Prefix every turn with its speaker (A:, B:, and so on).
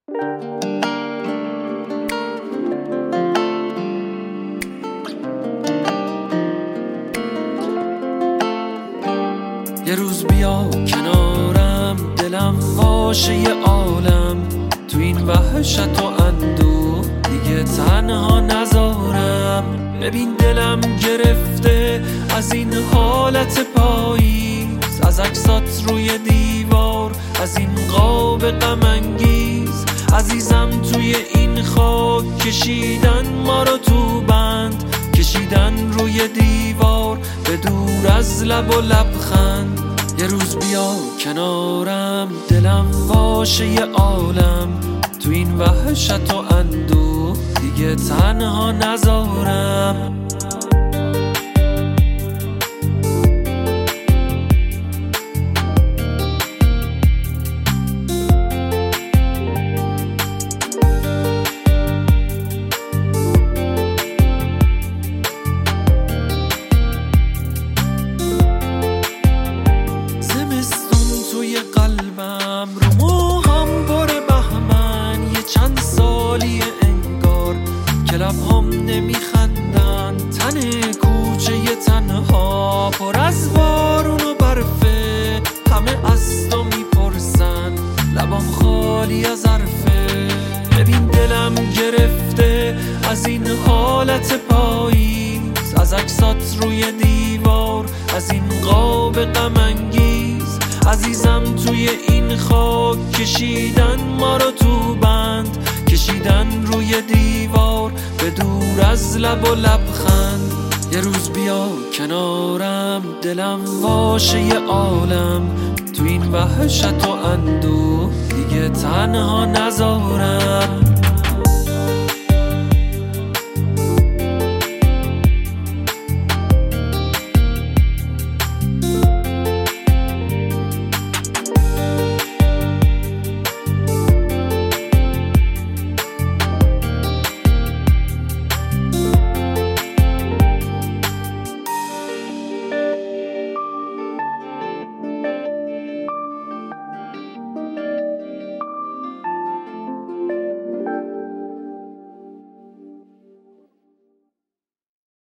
A: یه روز بیا کنارم، دلم واشه یه عالم، تو این وحشت و اندوه دیگه تنها نذارم. ببین دلم گرفته از این حالت پاییز، از عکسات روی دیوار، از این قاب غم انگیز. عزیزم توی این خاک کشیدن ما رو تو بند، کشیدن روی دیوار به دور از لب و لبخند. یه روز بیا کنارم، دلم واشه یه عالم، تو این وحشت و اندوه دیگه تنها نذارم. قلبم رو موهام پر بهمن، یه چند سالیه انگار که لبهام نمیخندن. تن کوچه یه تنها پر از بارون و برفه، همه از تو میپرسن لبام خالی از حرفه. ببین دلم گرفته از این حالت پاییز، از عکسات روی دیوار، از این قاب غم انگیز. عزیزم توی این خاک کشیدن ما رو تو بند، کشیدن روی دیوار به دور از لب و لبخند. یه روز بیا کنارم، دلم واشه یه عالم، تو این وحشت و اندوه دیگه تنها نذارم.